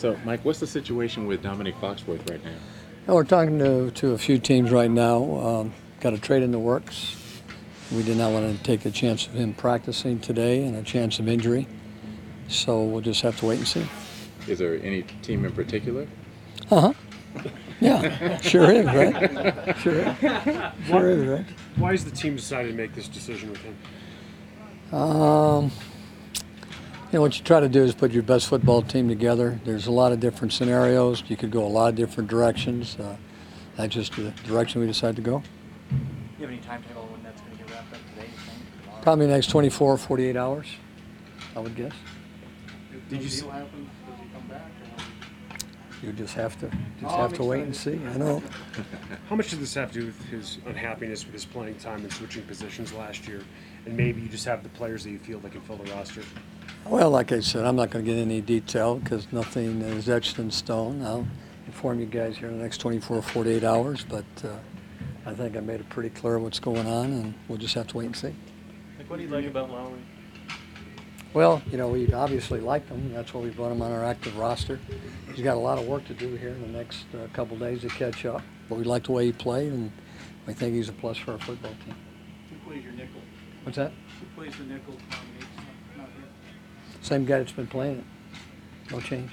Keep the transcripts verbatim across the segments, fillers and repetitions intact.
So, Mike, what's the situation with Dominic Foxworth right now? Well, we're talking to, to a few teams right now. Um, got a trade in the works. We did not want to take the chance of him practicing today and a chance of injury. So we'll just have to wait and see. Is there any team in particular? Uh-huh. Yeah, sure is, right? Sure is. Sure is, right? Why has the team decided to make this decision with him? Um, you know, what you try to do is put your best football team together. There's a lot of different scenarios. You could go a lot of different directions. Uh, that's just the direction we decided to go. Do you have any timetable when that's going to get wrapped up today, you think? Tomorrow? Probably the next twenty-four, forty-eight hours, I would guess. Did you see what happens? Does he come back? Or... You just have to just Oh, have I'm to wait and see. I know. How much does this have to do with his unhappiness with his playing time and switching positions last year? And maybe you just have the players that you feel that can fill the roster? Well, like I said, I'm not going to get any detail because nothing is etched in stone. I'll inform you guys here in the next twenty-four, forty-eight hours, but uh, I think I made it pretty clear what's going on, and we'll just have to wait and see. Like, what do you like about Lowry? Well, you know, we obviously like him. That's why we brought him on our active roster. He's got a lot of work to do here in the next uh, couple days to catch up, but we like the way he played, and we think he's a plus for our football team. Who plays your nickel? What's that? Who plays the nickel? Not here. Same guy that's been playing it. No change.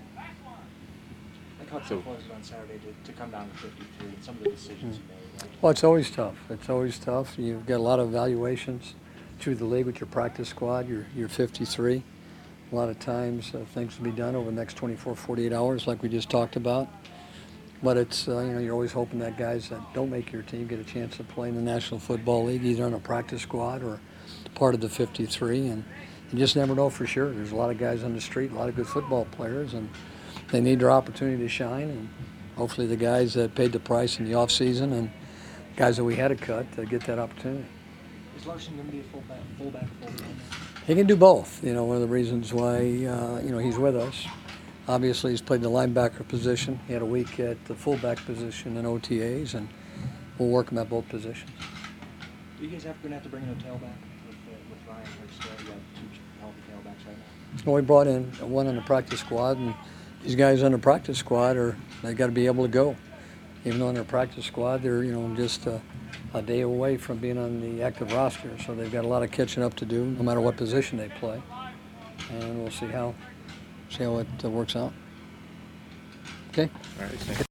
Like how tough So- was it on Saturday to, to come down to fifty-three and some of the decisions you made? Right? Well, it's always tough. It's always tough. You've got a lot of evaluations through the league with your practice squad. You're, you're fifty-three. A lot of times uh, things will be done over the next twenty-four, forty-eight hours like we just talked about. But it's, uh, you know, you're always hoping that guys that don't make your team get a chance to play in the National Football League, either on a practice squad or part of the fifty-three. And you just never know for sure. There's a lot of guys on the street, a lot of good football players, and they need their opportunity to shine. And hopefully the guys that paid the price in the offseason and guys that we had to cut uh, get that opportunity. Is Larson going to be a fullback, fullback, fullback? He can do both. You know, one of the reasons why uh, you know he's with us. Obviously, he's played the linebacker position. He had a week at the fullback position in O T As, and we'll work him at both positions. Do you guys have, going to have to bring in a tailback with, uh, with Ryan Hurst? You got two healthy tailbacks right now. Well, we brought in one on the practice squad, and these guys on the practice squad are they got to be able to go. Even though on their practice squad, they're you know just uh, a day away from being on the active roster, so they've got a lot of catching up to do, no matter what position they play. And we'll see how see how it uh, works out. Okay. All right. Thank you.